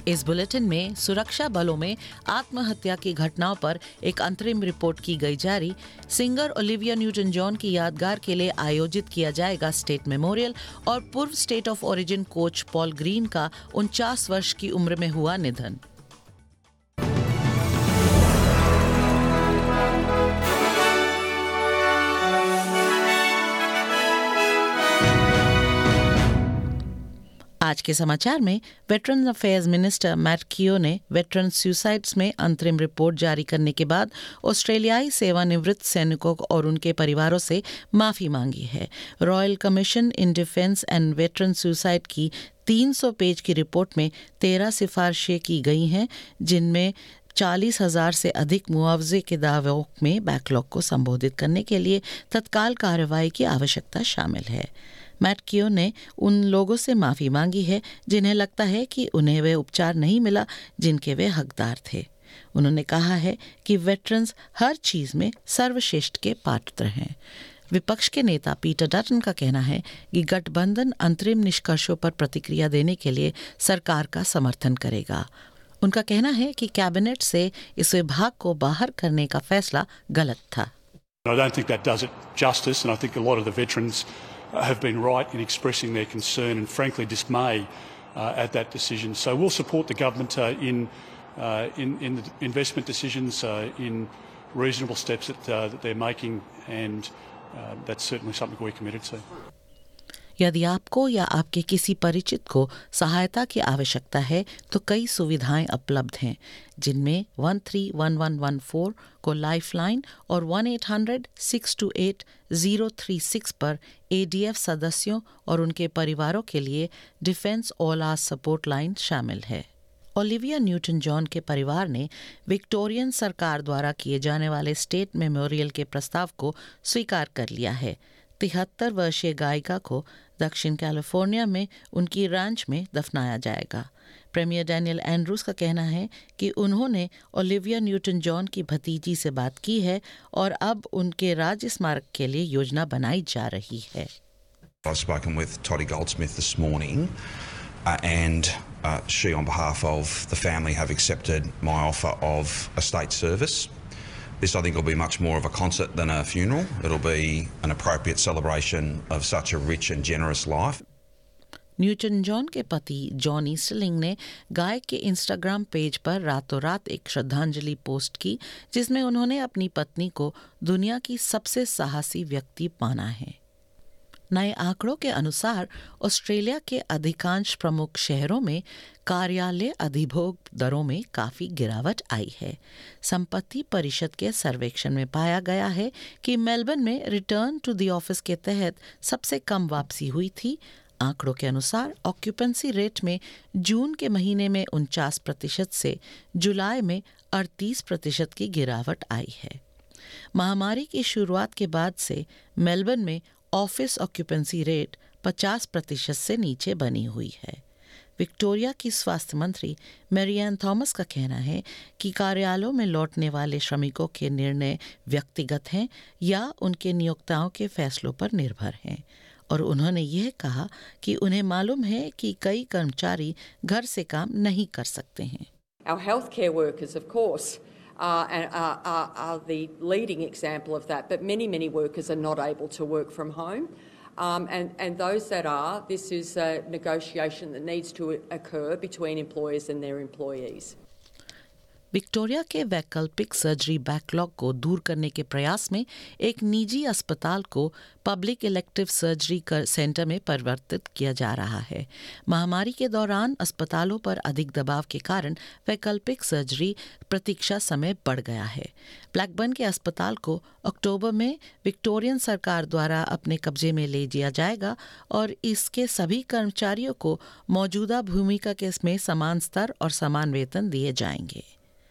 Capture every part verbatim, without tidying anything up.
इस बुलेटिन में सुरक्षा बलों में आत्महत्या की घटनाओं पर एक अंतरिम रिपोर्ट की गई जारी। सिंगर ओलिविया न्यूटन जॉन की यादगार के लिए आयोजित किया जाएगा स्टेट मेमोरियल और पूर्व state of origin coach Paul Green का उनचास वर्ष की उम्र में हुआ निधन। आज के समाचार में वेटरन अफेयर्स मिनिस्टर मैट कियो ने वेटरन सुसाइड्स में अंतरिम रिपोर्ट जारी करने के बाद ऑस्ट्रेलियाई सेवानिवृत्त सैनिकों और उनके परिवारों से माफी मांगी है। Royal commission in defence and veteran suicide की तीन सौ पेज की रिपोर्ट में तेरह सिफारिशें की गई हैं, जिनमें चालीस हजार से अधिक मुआवजे के दावों में बैकलॉग को संबोधित करने के लिए तत्काल कार्रवाई की आवश्यकता शामिल है। मैट कियो ने उन लोगों से माफ़ी मांगी है जिन्हें लगता है कि उन्हें वे उपचार नहीं मिला जिनके वे हकदार थे। उन्होंने कहा है कि वेटरन्स हर चीज़ में सर्वश्रेष्ठ के पात्र हैं। विपक्ष के नेता पीटर डटन का कहना है कि गठबंधन अंतरिम निष्कर्षों पर प्रतिक्रिया देने के लिए सरकार का समर्थन करेगा। उनका कहना है कि कैबिनेट से इस विभाग को बाहर करने का फैसला गलत था। I don't think that does it justice, and I think a lot of the veterans have been right in expressing their concern and frankly dismay uh, at that decision. So we'll support the government uh, in, uh, in in the investment decisions, uh, in reasonable steps that, uh, that they're making, and uh, that's certainly something we're committed to. यदि आपको या आपके किसी परिचित को सहायता की आवश्यकता है तो कई सुविधाएं उपलब्ध हैं, जिनमें one three one one one four को लाइफलाइन और one eight hundred six two eight zero three six पर एडीएफ सदस्यों और उनके परिवारों के लिए defence all hours support line शामिल है। ओलिविया न्यूटन जॉन के परिवार ने विक्टोरियन सरकार द्वारा किए जाने वाले स्टेट मेमोरियल के प्रस्ताव को स्वीकार कर लिया है। तिहत्तर वर्षीय गायिका को दक्षिण कैलिफोर्निया में उनकी रैंच में दफनाया जाएगा। प्रीमियर डैनियल एंड्रूज का कहना है कि उन्होंने ओलिविया न्यूटन जॉन की भतीजी से बात की है और अब उनके राज्य स्मारक के लिए योजना बनाई जा रही है। I've spoken with Toddy Goldsmith this morning uh, and uh, she on behalf of the family have accepted my offer of a state service. This, I think, will be much more of a concert than a funeral. It'll be an appropriate celebration of such a rich and generous life. Newton John के पति John ईस्टरलिंग ने गायक के Instagram page पर रातों रात एक श्रद्धांजलि पोस्ट की, जिसमें उन्होंने अपनी पत्नी को दुनिया की सबसे साहसी व्यक्ति माना है। नए आंकड़ों के अनुसार ऑस्ट्रेलिया के अधिकांश प्रमुख शहरों में कार्यालय अधिभोग दरों में काफ़ी गिरावट आई है। संपत्ति परिषद के सर्वेक्षण में पाया गया है कि मेलबर्न में रिटर्न टू द ऑफिस के तहत सबसे कम वापसी हुई थी। आंकड़ों के अनुसार ऑक्यूपेंसी रेट में जून के महीने में उनचास प्रतिशत से जुलाई में अड़तीस प्रतिशत की गिरावट आई है। महामारी की शुरुआत के बाद से मेलबर्न में ऑफिस ऑक्यूपेंसी रेट पचास प्रतिशत से नीचे बनी हुई है। विक्टोरिया की स्वास्थ्य मंत्री मैरियान थॉमस का कहना है कि कार्यालयों में लौटने वाले श्रमिकों के निर्णय व्यक्तिगत हैं या उनके नियोक्ताओं के फैसलों पर निर्भर हैं, और उन्होंने यह कहा कि उन्हें मालूम है कि कई कर्मचारी घर से काम नहीं कर सकते हैं। Our healthcare workers, of course, Uh, and, uh, are, are the leading example of that, but many, many workers are not able to work from home. Um, and, and those that are, this is a negotiation that needs to occur between employers and their employees. Victoria के वैकल्पिक surgery backlog को दूर करने के प्रयास में एक निजी अस्पताल को पब्लिक इलेक्टिव सर्जरी सेंटर में परिवर्तित किया जा रहा है। महामारी के दौरान अस्पतालों पर अधिक दबाव के कारण वैकल्पिक सर्जरी प्रतीक्षा समय बढ़ गया है। ब्लैकबर्न के अस्पताल को अक्टूबर में विक्टोरियन सरकार द्वारा अपने कब्जे में ले लिया जाएगा और इसके सभी कर्मचारियों को मौजूदा भूमिका के में समान स्तर और समान वेतन दिए जाएंगे।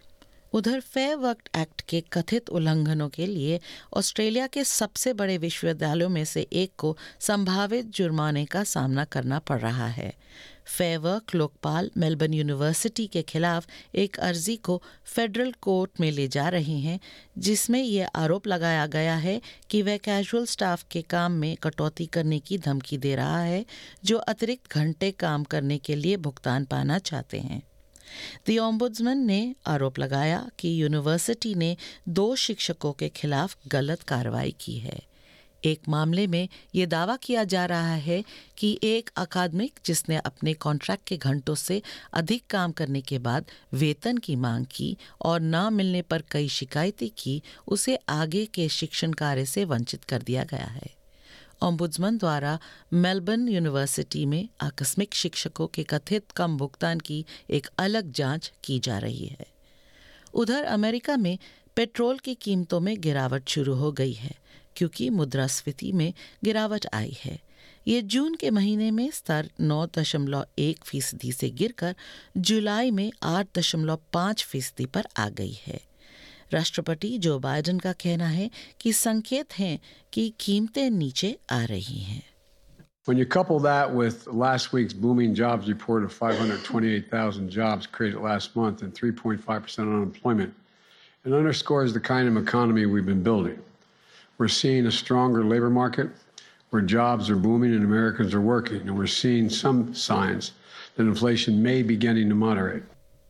उधर फेयर वर्क एक्ट के कथित उल्लंघनों के लिए ऑस्ट्रेलिया के सबसे बड़े विश्वविद्यालयों में से एक को संभावित जुर्माने का सामना करना पड़ रहा है। फेयर वर्क लोकपाल मेलबर्न यूनिवर्सिटी के खिलाफ एक अर्जी को फेडरल कोर्ट में ले जा रहे हैं, जिसमें यह आरोप लगाया गया है कि वह कैजुअल स्टाफ के काम में कटौती करने की धमकी दे रहा है, जो अतिरिक्त घंटे काम करने के लिए भुगतान पाना चाहते हैं। द ओम्बुड्समैन ने आरोप लगाया कि यूनिवर्सिटी ने दो शिक्षकों के खिलाफ गलत कार्रवाई की है। एक मामले में ये दावा किया जा रहा है कि एक अकादमिक जिसने अपने कॉन्ट्रैक्ट के घंटों से अधिक काम करने के बाद वेतन की मांग की और न मिलने पर कई शिकायतें की, उसे आगे के शिक्षण कार्य से वंचित कर दिया गया है। ओम्बुड्समैन द्वारा मेलबर्न यूनिवर्सिटी में आकस्मिक शिक्षकों के कथित कम भुगतान की एक अलग जांच की जा रही है। उधर अमेरिका में पेट्रोल की कीमतों में गिरावट शुरू हो गई है क्योंकि मुद्रास्फीति में गिरावट आई है। ये जून के महीने में स्तर नौ दशमलव एक फीसदी से गिरकर जुलाई में आठ दशमलव पाँच फीसदी पर आ गई है। राष्ट्रपति जो बाइडेन का कहना है कि संकेत हैं कि कीमतें नीचे आ रही हैं। When you couple that with last week's booming jobs report of five hundred twenty-eight thousand jobs created last month and three point five percent unemployment, it underscores the kind of economy we've been building. We're seeing a stronger labor market where jobs are booming and Americans are working, and we're seeing some signs that inflation may be beginning to moderate.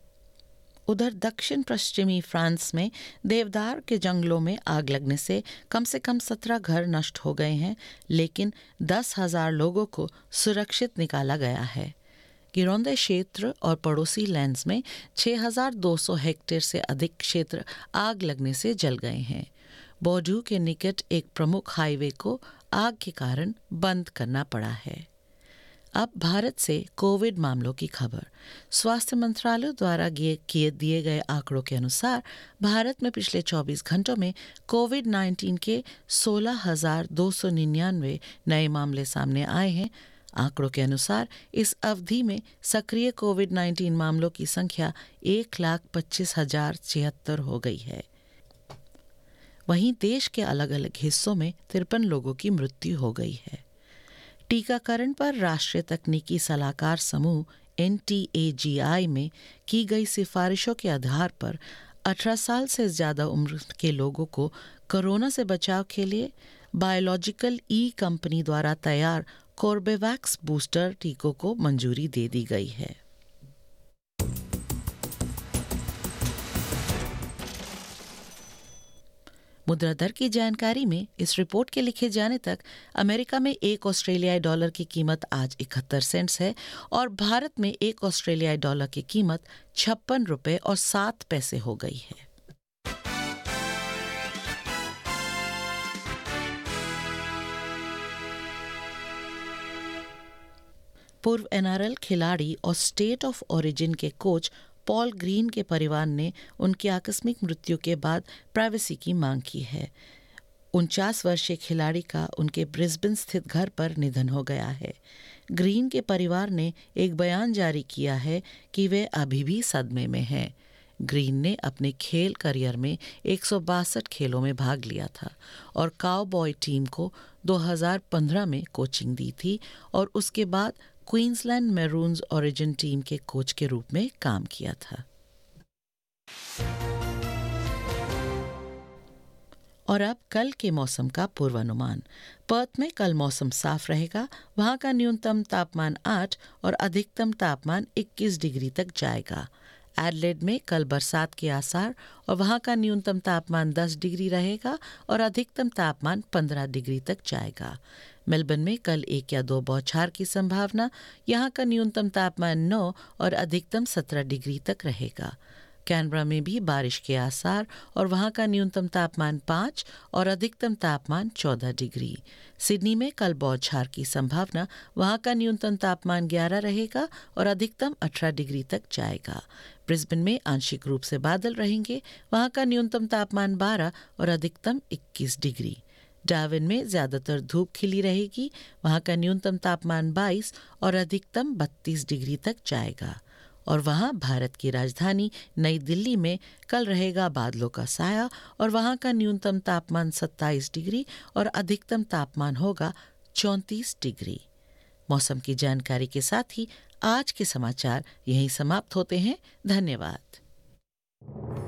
उधर दक्षिण पश्चिमी France में देवदार के जंगलों में आग लगने से कम से कम सत्रह घर नष्ट हो गए हैं, लेकिन दस हजार लोगों को सुरक्षित निकाला गया है। गिरोंदे क्षेत्र और पड़ोसी लैंड्स में छह हजार दो सौ हेक्टेयर से अधिक क्षेत्र आग लगने से जल गए हैं। बोर्डू के निकट एक प्रमुख हाईवे को आग के कारण बंद करना पड़ा है। अब भारत से कोविड मामलों की खबर। स्वास्थ्य मंत्रालय द्वारा किए दिए गए आंकड़ों के अनुसार भारत में पिछले चौबीस घंटों में कोविड उन्नीस के सोलह हजार दो सौ निन्यानवे नए मामले सामने आए हैं। आंकड़ों के अनुसार इस अवधि में सक्रिय कोविड उन्नीस मामलों की संख्या एक लाख पच्चीस हजार छिहत्तर हो गई है। वहीं देश के अलग अलग हिस्सों में तिरपन लोगों की मृत्यु हो गई है। टीकाकरण पर राष्ट्रीय तकनीकी सलाहकार समूह एन टी ए जी आई में की गई सिफारिशों के आधार पर अठारह साल से ज़्यादा उम्र के लोगों को कोरोना से बचाव के लिए बायोलॉजिकल ई कंपनी द्वारा तैयार कोर्बेवैक्स बूस्टर टीकों को मंजूरी दे दी गई है। मुद्रा दर की जानकारी में इस रिपोर्ट के लिखे जाने तक अमेरिका में एक ऑस्ट्रेलियाई डॉलर की कीमत आज इकहत्तर सेंट्स है और भारत में एक ऑस्ट्रेलियाई डॉलर की कीमत छप्पन रुपये और सात पैसे हो गई है। पूर्व एन आर एल खिलाड़ी और स्टेट ऑफ ओरिजिन के कोच पॉल ग्रीन के परिवार ने उनकी आकस्मिक मृत्यु के बाद प्राइवेसी की मांग की है। उनचास वर्षीय खिलाड़ी का उनके ब्रिस्बेन स्थित घर पर निधन हो गया है। ग्रीन के परिवार ने एक बयान जारी किया है कि वे अभी भी सदमे में हैं। ग्रीन ने अपने खेल करियर में एक सौ बासठ खेलों में भाग लिया था और काउबॉय टीम को दो हज़ार पंद्रह में कोचिंग दी थी और उसके बाद क्वींसलैंड मैरून्स ओरिजिन टीम के कोच के रूप में काम किया था। और अब कल के मौसम का पूर्वानुमान। पर्थ में कल मौसम साफ रहेगा। वहां का न्यूनतम तापमान आठ और अधिकतम तापमान इक्कीस डिग्री तक जाएगा। एडलेड में कल बरसात के आसार और वहां का न्यूनतम तापमान दस डिग्री रहेगा और अधिकतम तापमान पंद्रह डिग्री तक जाएगा। मेलबर्न में कल एक या दो बौछार की संभावना। यहां का न्यूनतम तापमान नौ और अधिकतम सत्रह डिग्री तक रहेगा। कैनबरा में भी बारिश के आसार और वहां का न्यूनतम तापमान पाँच और अधिकतम तापमान चौदह डिग्री। सिडनी में कल बौछार की संभावना। वहां का न्यूनतम तापमान ग्यारह रहेगा और अधिकतम अठारह डिग्री तक जाएगा। ब्रिस्बेन में आंशिक रूप से बादल रहेंगे। वहां का न्यूनतम तापमान बारह और अधिकतम इक्कीस डिग्री। डार्विन में ज्यादातर धूप खिली रहेगी। वहां का न्यूनतम तापमान बाईस और अधिकतम बत्तीस डिग्री तक जाएगा। और वहां भारत की राजधानी नई दिल्ली में कल रहेगा बादलों का साया और वहां का न्यूनतम तापमान सत्ताईस डिग्री और अधिकतम तापमान होगा चौंतीस डिग्री। मौसम की जानकारी के साथ ही आज के समाचार यहीं समाप्त होते हैं। धन्यवाद।